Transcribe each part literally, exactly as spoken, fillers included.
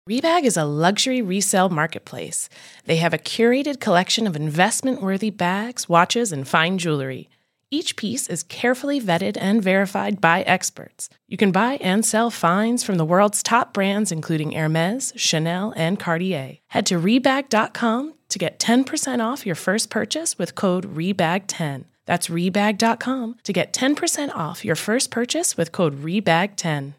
Rebag is a luxury resale marketplace. They have a curated collection of investment-worthy bags, watches, and fine jewelry. Each piece is carefully vetted and verified by experts. You can buy and sell finds from the world's top brands, including Hermes, Chanel, and Cartier. Head to Rebag dot com to get ten percent off your first purchase with code Rebag ten. That's Rebag dot com to get ten percent off your first purchase with code Rebag ten.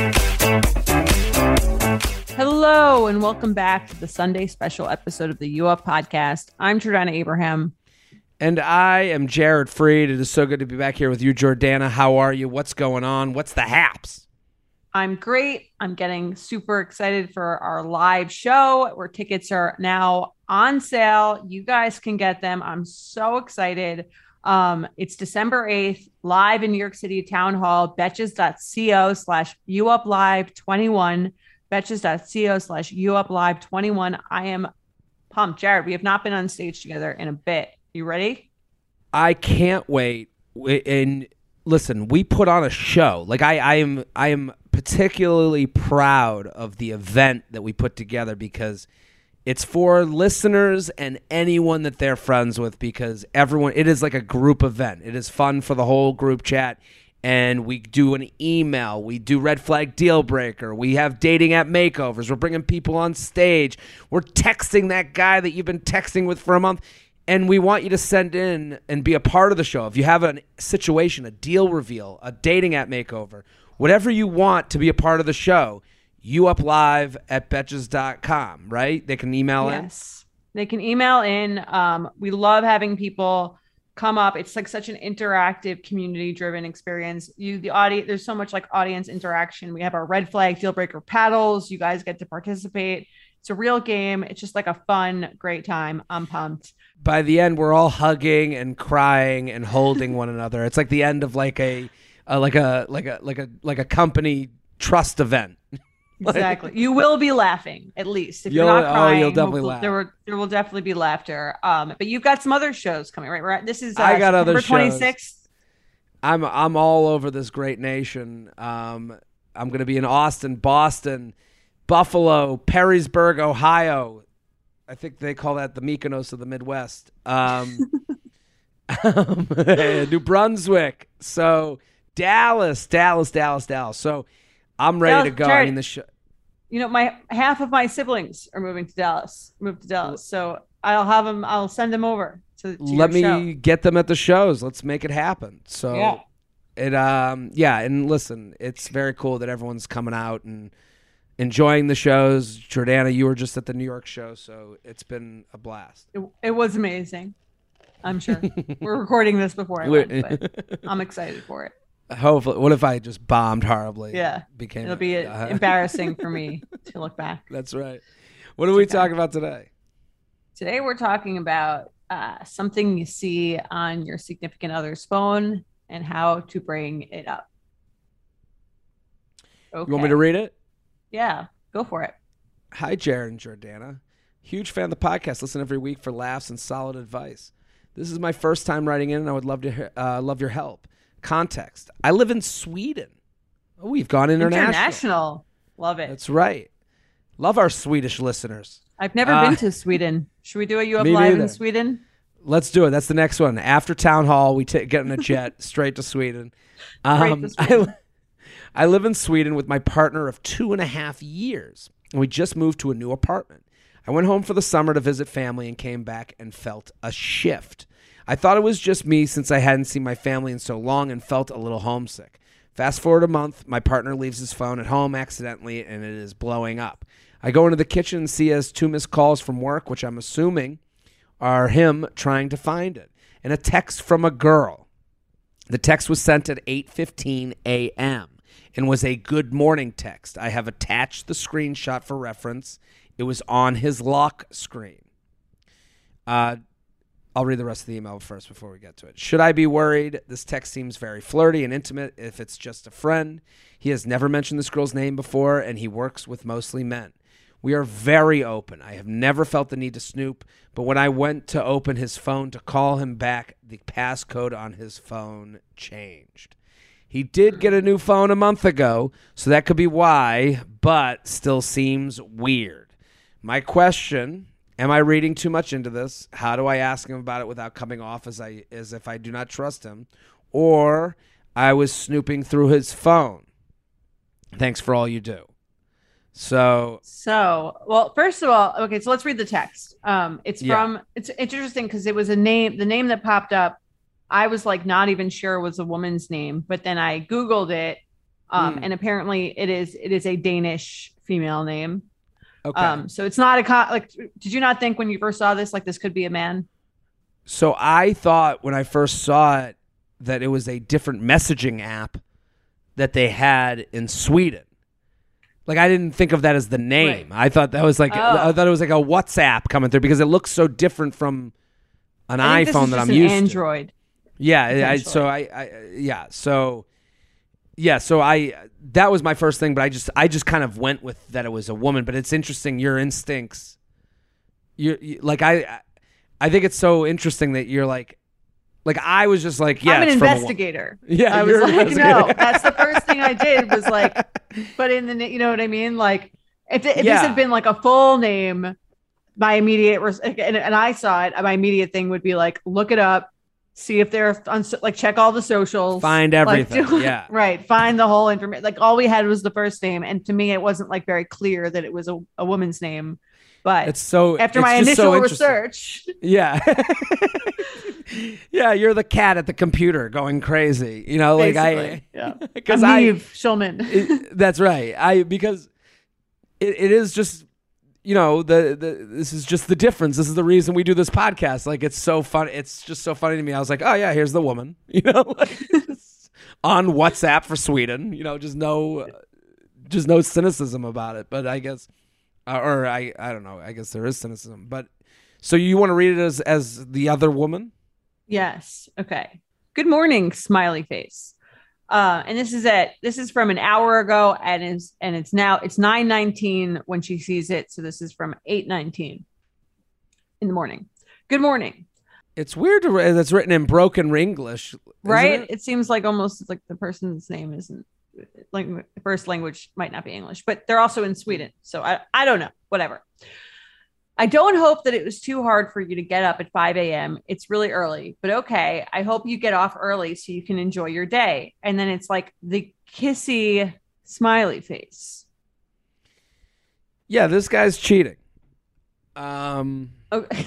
Hello, and welcome back to the Sunday special episode of the U Up Podcast. I'm Jordana Abraham. And I am Jared Freed. It is so good to be back here with you, Jordana. How are you? What's going on? What's the haps? I'm great. I'm getting super excited for our live show where tickets are now on sale. You guys can get them. I'm so excited. Um, it's December eighth, live in New York City Town Hall, betches dot co slash uplive twenty-one. betches dot co slash uplive twenty-one. I am pumped. Jared, we have not been on stage together in a bit. You ready? I can't wait. And listen, we put on a show. Like I, I am I am particularly proud of the event that we put together because it's for listeners and anyone that they're friends with, because everyone, it is like a group event. It is fun for the whole group chat. And we do an email. We do Red Flag Deal Breaker. We have dating app makeovers. We're bringing people on stage. We're texting that guy that you've been texting with for a month. And we want you to send in and be a part of the show. If you have a situation, a deal reveal, a dating app makeover, whatever you want to be a part of the show, you up live at betches dot com, right? They can email yes. in? Yes, they can email in. Um, we love having people come up. It's like such an interactive, community-driven experience. You, the audience, there's so much like audience interaction. We have our Red Flag Deal Breaker paddles. You guys get to participate. It's a real game. It's just like a fun, great time. I'm pumped. By the end, we're all hugging and crying and holding one another. It's like the end of like a, uh, like a like a like a like a company trust event. Exactly. You will be laughing, at least. If you're not oh, crying, you'll definitely laugh. There, were, there will definitely be laughter. Um, but you've got some other shows coming, right? Right. This is uh, I got other shows. twenty-sixth. I'm I'm all over this great nation. Um, I'm going to be in Austin, Boston, Buffalo, Perrysburg, Ohio. I think they call that the Mykonos of the Midwest. Um, New Brunswick. So Dallas, Dallas, Dallas, Dallas. So I'm ready Dallas, to go. Jared, I mean, the show. You know, my half of my siblings are moving to Dallas. Moved to Dallas, so I'll have them. I'll send them over to. to Let me show. get them at the shows. Let's make it happen. So yeah, it. Um, yeah, and listen, it's very cool that everyone's coming out and enjoying the shows. Jordana, you were just at the New York show, so it's been a blast. It, it was amazing. I'm sure. We're recording this before I went, but I'm excited for it. Hopefully. What if I just bombed horribly? Yeah. Became It'll be uh, embarrassing for me to look back. That's right. What are we okay. talking about today? Today we're talking about uh, something you see on your significant other's phone and how to bring it up. Okay. You want me to read it? Yeah, go for it. Hi, Jared and Jordana. Huge fan of the podcast. Listen every week for laughs and solid advice. This is my first time writing in, and I would love to uh, love your help. Context. I live in Sweden. Oh, we've gone international. International. Love it. That's right. Love our Swedish listeners. I've never uh, been to Sweden. Should we do a U Up Live neither. in Sweden? Let's do it. That's the next one. After Town Hall, we t- get in a jet straight to Sweden. Um, to Sweden. I, I live in Sweden with my partner of two and a half years, and we just moved to a new apartment. I went home for the summer to visit family and came back and felt a shift. I thought it was just me since I hadn't seen my family in so long and felt a little homesick. Fast forward a month, my partner leaves his phone at home accidentally, and it is blowing up. I go into the kitchen and see he has two missed calls from work, which I'm assuming are him trying to find it, and a text from a girl. The text was sent at eight fifteen a.m. and was a good morning text. I have attached the screenshot for reference. It was on his lock screen. Uh, I'll read the rest of the email first before we get to it. Should I be worried? This text seems very flirty and intimate if it's just a friend. He has never mentioned this girl's name before, and he works with mostly men. We are very open. I have never felt the need to snoop, but when I went to open his phone to call him back, the passcode on his phone changed. He did get a new phone a month ago, so that could be why, but still seems weird. My question, am I reading too much into this? How do I ask him about it without coming off as I as if I do not trust him? Or I was snooping through his phone. Thanks for all you do. So, so well, first of all, okay, so let's read the text. Um, it's Yeah. from, it's interesting because it was a name, the name that popped up, I was like not even sure was a woman's name, but then I Googled it, um, Mm. and apparently it is, it is a Danish female name. okay. Um, so it's not a, co- like, did you not think when you first saw this, like this could be a man? So I thought when I first saw it that it was a different messaging app that they had in Sweden. Like I didn't think of that as the name. Right. I thought that was like Oh. I thought it was like a WhatsApp coming through because it looks so different from an I think this iPhone is that just I'm an used Android. to. Yeah, I, so I, I yeah, so yeah, so I that was my first thing, but I just I just kind of went with that it was a woman. But it's interesting your instincts. You, you like I I think it's so interesting that you're like. Like I was just like, yeah, I'm an it's from a wo- investigator. Yeah, I was you're an like, investigator. no, that's the first thing I did was like, but in the, you know what I mean? Like if, if Yeah. this had been like a full name, my immediate, res- and, and I saw it, my immediate thing would be like, look it up, see if they're on, so- like check all the socials. Find like, everything. do- Yeah. Right. Find the whole information. Like all we had was the first name. And to me, it wasn't like very clear that it was a, a woman's name. But It's so after it's my just so initial interesting. research, Yeah. Yeah, you're the cat at the computer going crazy. You know, like I basically, yeah. because I'm I Neve Schulman. it- that's right. I because it, it is just you know, the the this is just the difference. This is the reason we do this podcast. Like it's so fun. It's just so funny to me. I was like, "Oh yeah, here's the woman." You know, like, on WhatsApp for Sweden, you know, just no just no cynicism about it, but I guess uh, or I I don't know. I guess there is cynicism. But so you want to read it as as the other woman? Yes. Okay. Good morning, smiley face. Uh, and this is it. This is from an hour ago, and is and it's now it's nine nineteen when she sees it. So this is from eight nineteen in the morning. Good morning. It's weird to re- that's written in broken English, isn't Right? It? It seems like almost like the person's name isn't like the first language might not be English, but they're also in Sweden. So I I don't know. Whatever. I don't hope that it was too hard for you to get up at five a.m. It's really early, but okay. I hope you get off early so you can enjoy your day. And then it's like the kissy smiley face. Yeah, this guy's cheating. Um, Okay.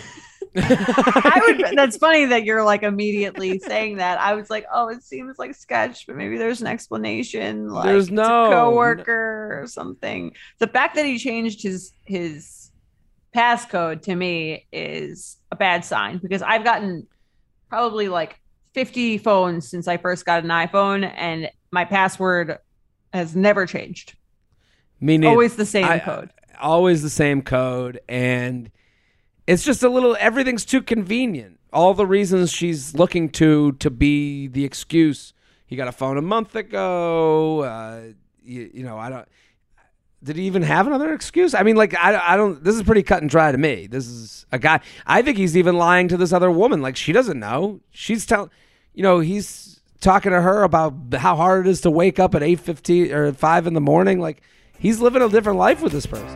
I would. That's funny that you're like immediately saying that. I was like, oh, it seems like sketch, but maybe there's an explanation. Like There's it's a no- coworker or something. The fact that he changed his his passcode to me is a bad sign because I've gotten probably like fifty phones since I first got an iPhone, and my password has never changed. me neither. Always the same I- code. always the same code, and it's just a little. Everything's too convenient. All the reasons she's looking to to be the excuse. He got a phone a month ago. Uh, you, you know, I don't. Did he even have another excuse? I mean, like, I, I don't. This is pretty cut and dry to me. This is a guy. I think he's even lying to this other woman. Like, she doesn't know. She's telling. You know, he's talking to her about how hard it is to wake up at eight fifteen or five in the morning. Like, he's living a different life with this person.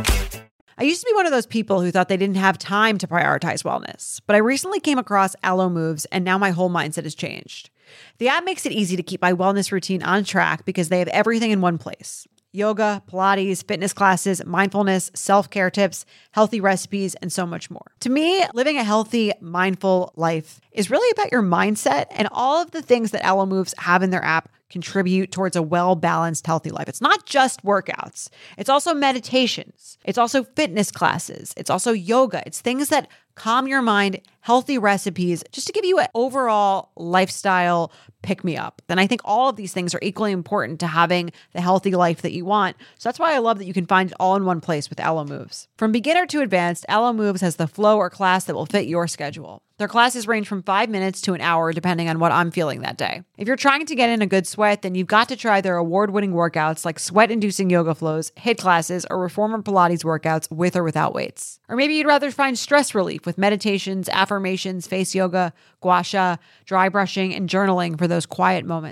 I used to be one of those people who thought they didn't have time to prioritize wellness, but I recently came across Alo Moves, and now my whole mindset has changed. The app makes it easy to keep my wellness routine on track because they have everything in one place. Yoga, Pilates, fitness classes, mindfulness, self-care tips, healthy recipes, and so much more. To me, living a healthy, mindful life is really about your mindset, and all of the things that Alo Moves have in their app contribute towards a well-balanced, healthy life. It's not just workouts. It's also meditations. It's also fitness classes. It's also yoga. It's things that calm your mind, healthy recipes, just to give you an overall lifestyle pick-me-up. And I think all of these things are equally important to having the healthy life that you want. So that's why I love that you can find it all in one place with Alo Moves. From beginner to advanced, Alo Moves has the flow or class that will fit your schedule. Their classes range from five minutes to an hour, depending on what I'm feeling that day. If you're trying to get in a good sweat, then you've got to try their award-winning workouts like sweat-inducing yoga flows, HIIT classes, or reformer Pilates workouts with or without weights. Or maybe you'd rather find stress relief with meditations, affirmations, face yoga, gua sha, dry brushing, and journaling for those quiet moments.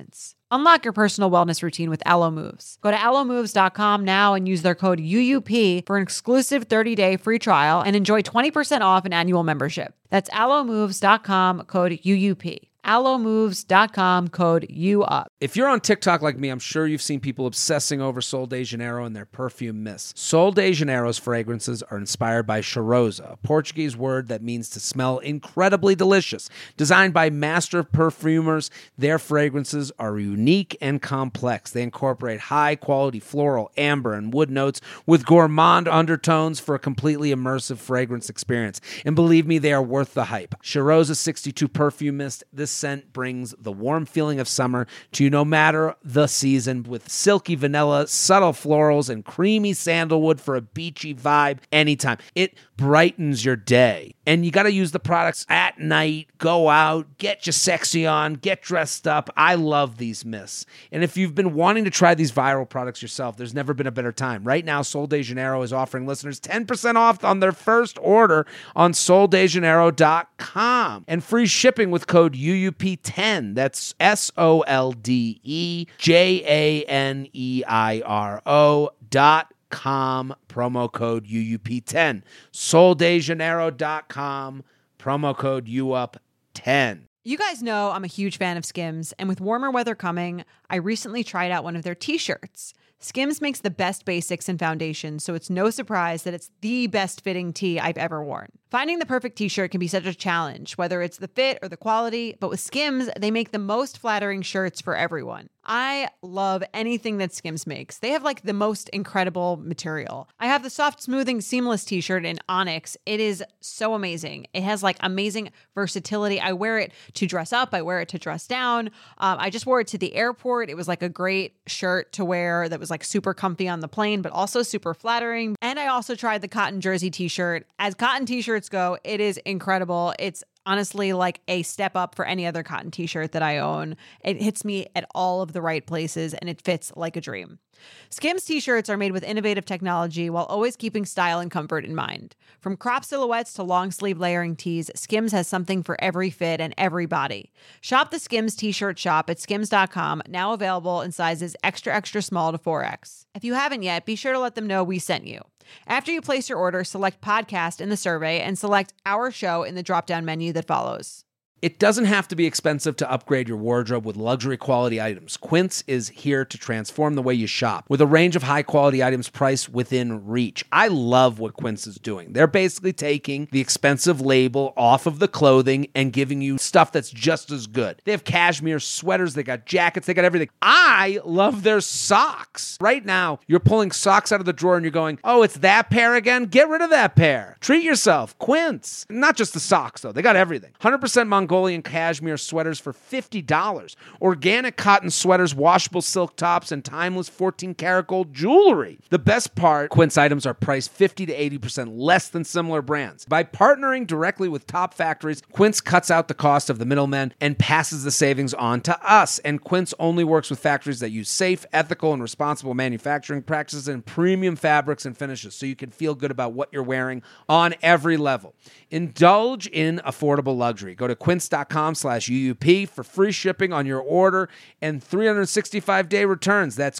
Unlock your personal wellness routine with Alo Moves. Go to alo moves dot com now and use their code U U P for an exclusive thirty-day free trial and enjoy twenty percent off an annual membership. That's alo moves dot com, code U U P. alo moves dot com, code U U P. If you're on TikTok like me, I'm sure you've seen people obsessing over Sol de Janeiro and their perfume mists. Sol de Janeiro's fragrances are inspired by cheirosa, a Portuguese word that means to smell incredibly delicious. Designed by master perfumers, their fragrances are unique and complex. They incorporate high-quality floral, amber, and wood notes with gourmand undertones for a completely immersive fragrance experience. And believe me, they are worth the hype. Cheirosa sixty-two Perfume Mist, this scent brings the warm feeling of summer to you no matter the season, with silky vanilla, subtle florals, and creamy sandalwood for a beachy vibe anytime. It brightens your day. And you got to use the products at night, go out, get your sexy on, get dressed up. I love these mists. And if you've been wanting to try these viral products yourself, there's never been a better time. Right now, Sol de Janeiro is offering listeners ten percent off on their first order on sol de janeiro dot com and free shipping with code U U P ten. That's S O L D E J A N E I R O dot com, promo code U U P ten. sol de janeiro dot com, promo code U U P ten. You guys know I'm a huge fan of Skims, and with warmer weather coming, I recently tried out one of their t-shirts. Skims makes the best basics and foundations, so it's no surprise that it's the best fitting tee I've ever worn. Finding the perfect t-shirt can be such a challenge, whether it's the fit or the quality, but with Skims, they make the most flattering shirts for everyone. I love anything that Skims makes. They have like the most incredible material. I have the soft, smoothing, seamless t-shirt in Onyx. It is so amazing. It has like amazing versatility. I wear it to dress up. I wear it to dress down. Um, I just wore it to the airport. It was like a great shirt to wear that was like super comfy on the plane, but also super flattering. And I also tried the cotton jersey t-shirt. As cotton t-shirts go, it is incredible. It's honestly like a step up for any other cotton t-shirt that I own. It hits me at all of the right places and it fits like a dream. Skims t-shirts are made with innovative technology while always keeping style and comfort in mind. From crop silhouettes to long sleeve layering tees, Skims has something for every fit and every body. Shop the Skims t-shirt shop at skims dot com, now available in sizes extra extra small to four X. If you haven't yet, be sure to let them know we sent you. After you place your order, select podcast in the survey and select our show in the drop-down menu that follows. It doesn't have to be expensive to upgrade your wardrobe with luxury quality items. Quince is here to transform the way you shop with a range of high quality items priced within reach. I love what Quince is doing. They're basically taking the expensive label off of the clothing and giving you stuff that's just as good. They have cashmere sweaters, they got jackets, they got everything. I love their socks. Right now, you're pulling socks out of the drawer and you're going, oh, it's that pair again? Get rid of that pair. Treat yourself. Quince. Not just the socks, though. They got everything. one hundred percent Mongolian Mongolian cashmere sweaters for fifty dollars. Organic cotton sweaters, washable silk tops, and timeless fourteen karat gold jewelry. The best part, Quince items are priced fifty to eighty percent less than similar brands. By partnering directly with top factories, Quince cuts out the cost of the middlemen and passes the savings on to us. And Quince only works with factories that use safe, ethical, and responsible manufacturing practices and premium fabrics and finishes, so you can feel good about what you're wearing on every level. Indulge in affordable luxury. Go to quince.com slash UUP for free shipping on your order and three hundred sixty-five day returns. That's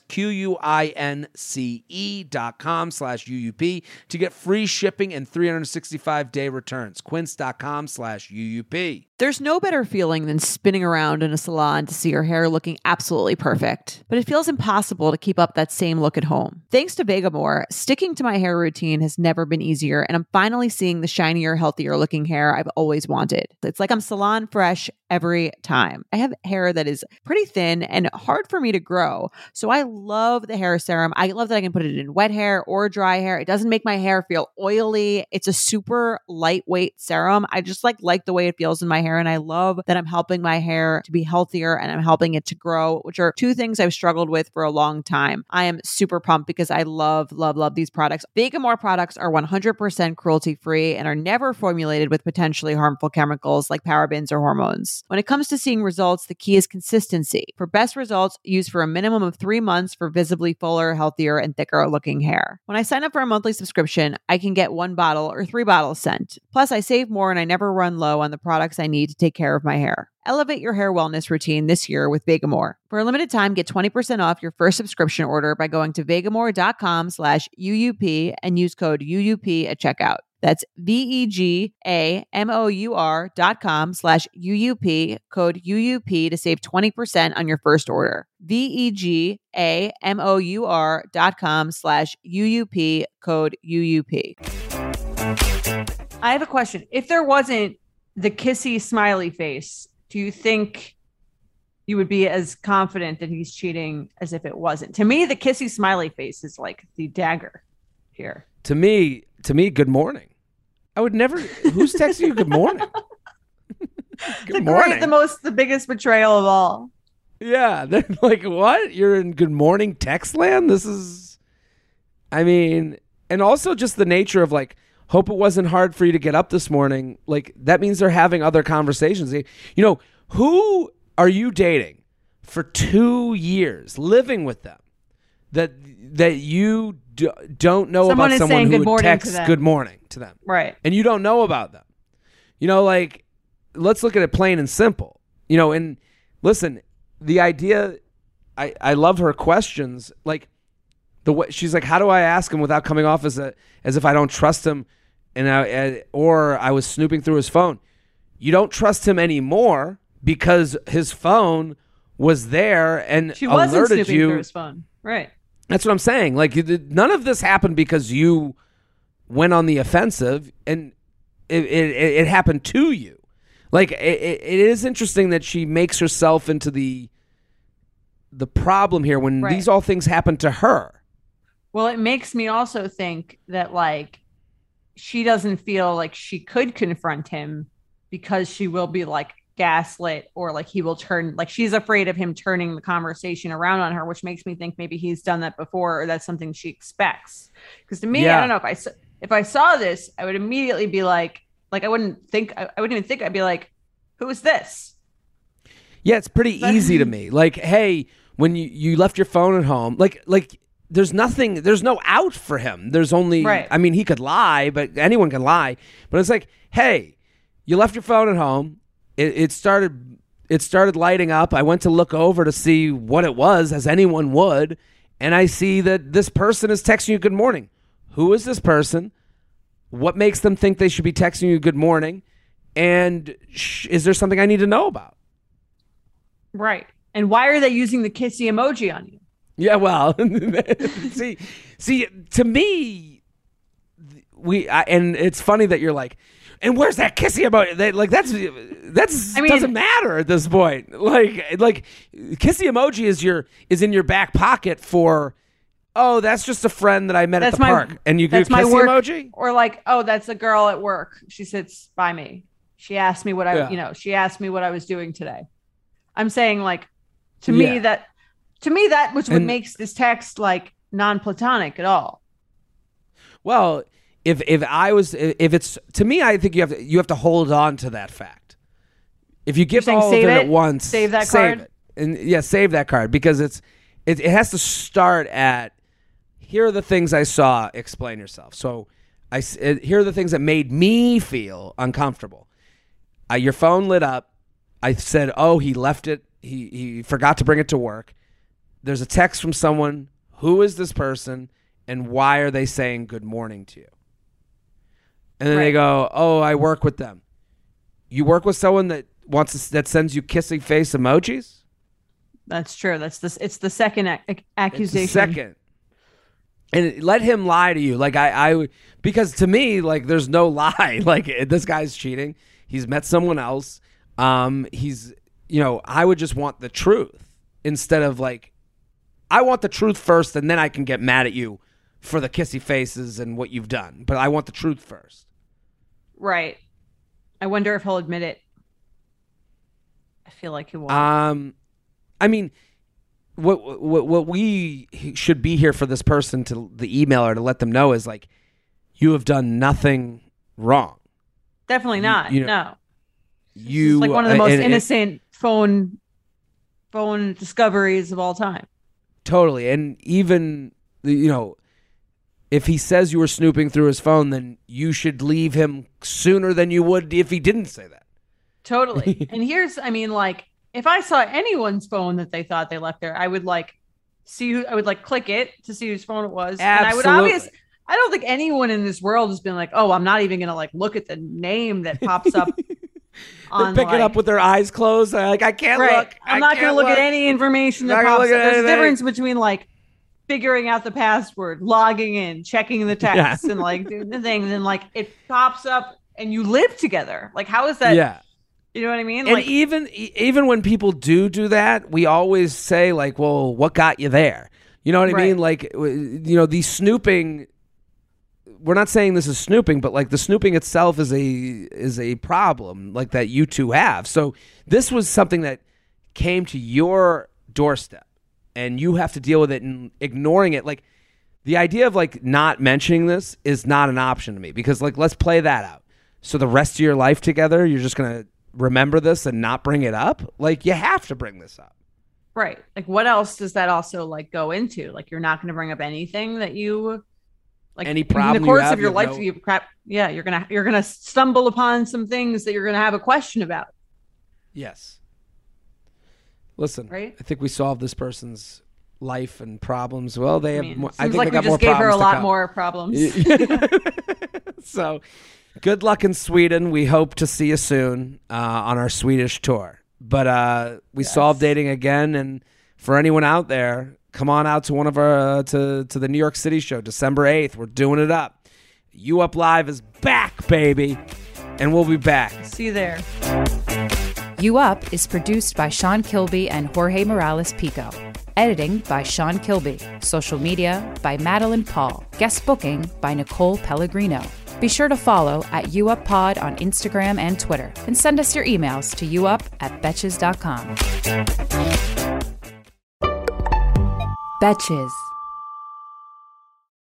Q-U-I-N-C-E dot com slash UUP to get free shipping and three hundred sixty-five day returns. Quince.com slash UUP. There's no better feeling than spinning around in a salon to see your hair looking absolutely perfect, but it feels impossible to keep up that same look at home. Thanks to Vegamour, sticking to my hair routine has never been easier, and I'm finally seeing the shinier, healthier looking hair I've always wanted. It's like I'm salon fresh every time. I have hair that is pretty thin and hard for me to grow, so I love the hair serum. I love that I can put it in wet hair or dry hair. It doesn't make my hair feel oily. It's a super lightweight serum. I just like like the way it feels in my hair, and I love that I'm helping my hair to be healthier and I'm helping it to grow, which are two things I've struggled with for a long time. I am super pumped because I love, love, love these products. Vegamour products are one hundred percent cruelty-free and are never formulated with potentially harmful chemicals like parabens parabens or hormones. When it comes to seeing results, the key is consistency. For best results, use for a minimum of three months for visibly fuller, healthier, and thicker looking hair. When I sign up for a monthly subscription, I can get one bottle or three bottles sent. Plus, I save more and I never run low on the products I need to take care of my hair. Elevate your hair wellness routine this year with Vegamour. For a limited time, get twenty percent off your first subscription order by going to vegamour.com slash UUP and use code U U P at checkout. That's V-E-G-A-M-O-U-R dot com slash U-U-P, code U U P to save twenty percent on your first order. V-E-G-A-M-O-U-R dot com slash U-U-P, code U U P. I have a question. If there wasn't the kissy smiley face, do you think you would be as confident that he's cheating as if it wasn't? To me, the kissy smiley face is like the dagger here. To me, to me, good morning. I would never. Who's texting you good morning? Good the morning. Great, the most, the biggest betrayal of all. Yeah, they're like, what? You're in good morning text land? This is, I mean, and also just the nature of like, hope it wasn't hard for you to get up this morning. Like, that means they're having other conversations. You know, who are you dating for two years, living with them, that that you d- don't know Someone about is someone saying who good morning texts to them. good morning to them? Right. And you don't know about them. You know, like, let's look at it plain and simple. You know, and listen, the idea, I, I love her questions. Like, the way she's like, how do I ask him without coming off as a as if I don't trust him, and I, or I was snooping through his phone? You don't trust him anymore because his phone was there and She wasn't alerted snooping you. through his phone. Right. That's what I'm saying. Like, none of this happened because you went on the offensive, and it it, it happened to you. Like, it, it is interesting that she makes herself into the the problem here when Right. these all things happen to her. Well, it makes me also think that, like, she doesn't feel like she could confront him because she will be, like, gaslit, or like he will turn, like, she's afraid of him turning the conversation around on her, which makes me think maybe he's done that before, or that's something she expects. Because to me, Yeah. I don't know, if I s- if I saw this, I would immediately be like, like I wouldn't think, I, I wouldn't even think, I'd be like, who is this? Yeah, it's pretty easy to me. Like, hey, when you, you left your phone at home, like like there's nothing, there's no out for him. There's only, Right. I mean, he could lie, but anyone can lie. But it's like, hey, you left your phone at home. It, it started it started lighting up. I went to look over to see what it was, as anyone would, and I see that this person is texting you good morning. Who is this person? What makes them think they should be texting you good morning? And sh- is there something I need to know about? Right. And why are they using the kissy emoji on you? Yeah, well, see, see, to me, we I, and it's funny that you're like, and where's that kissy about? They, like that's that's I mean- doesn't matter at this point. Like like kissy emoji is your is in your back pocket for, oh, that's just a friend that I met That's at the my- park, and you give That's my kissy work. emoji. Or like, oh, that's a girl at work. She sits by me. She asked me what I, Yeah. you know, she asked me what I was doing today. I'm saying, like, to Yeah. me that, to me that was what And- makes this text like non-platonic at all. Well, if if I was if it's to me, I think you have to you have to hold on to that fact. If you give saying all of it, save at it? once, Save that save card? it. And yeah, save that card, because it's it, it has to start at, here are the things I saw. Explain yourself. So I s- it, here are the things that made me feel uncomfortable. Uh, your phone lit up. I said, oh, he left it. He he forgot to bring it to work. There's a text from someone. Who is this person, and why are they saying good morning to you? And then they Right. go, oh, I work with them. You work with someone that wants to, that sends you kissing face emojis? That's true. That's this. It's the second ac- ac- It's accusation. the second. And let him lie to you. Like I, I, because to me, like there's no lie. Like this guy's cheating. He's met someone else. Um, he's, you know, I would just want the truth instead of like, I want the truth first, and then I can get mad at you for the kissy faces and what you've done. But I want the truth first. Right. I wonder if he'll admit it. I feel like he won't. Um, I mean, what what what we should be here for this person to the emailer to let them know is like, you have done nothing wrong. Definitely not. you know- no. you It's like one of the most and- and- innocent phone phone discoveries of all time. Totally. And even, you know, if he says you were snooping through his phone, then you should leave him sooner than you would if he didn't say that. Totally. And here's, I mean, like, if I saw anyone's phone that they thought they left there, I would like see who, I would like click it to see whose phone it was. Absolutely. And I would obviously, I don't think anyone in this world has been like, oh, I'm not even going to like look at the name that pops up. on, pick like, it up with their eyes closed. They're like, I can't right. look. I'm I not going to can't look at any information that Not gonna pops look up. at There's a anything. difference between like figuring out the password, logging in, checking the text, Yeah. and like doing the thing. And then like it pops up and you live together. Like, how is that? Yeah. You know what I mean? And Like, even e- even when people do do that, we always say like, "Well, what got you there?" You know what I Right. mean? Like, w- you know, the snooping. We're not saying this is snooping, but like the snooping itself is a is a problem like that you two have. So this was something that came to your doorstep, and you have to deal with it and ignoring it. Like the idea of like not mentioning this is not an option to me because like let's play that out. So the rest of your life together, you're just gonna remember this and not bring it up? Like, you have to bring this up. right. Like, what else does that also like go into? Like, you're not going to bring up anything that you like Any in problem the you course have, of your you have life. no- You crap. Yeah. You're going to, you're going to stumble upon some things that you're going to have a question about. Yes. Listen, Right? I think we solved this person's life and problems. Well, they I have mean, more, seems I think like they we got more just gave her a problems to lot come. more problems. So, good luck in Sweden. We hope to see you soon uh, on our Swedish tour. But uh, we Yes. solved dating again, and for anyone out there, come on out to one of our uh, to to the New York City show, December eighth. We're doing it up. You Up Live is back, baby, and we'll be back. See you there. You Up is produced by Sean Kilby and Jorge Morales Pico. Editing by Sean Kilby. Social media by Madeline Paul. Guest booking by Nicole Pellegrino. Be sure to follow at YouUpPod on Instagram and Twitter, and send us your emails to youup at betches dot com. Betches.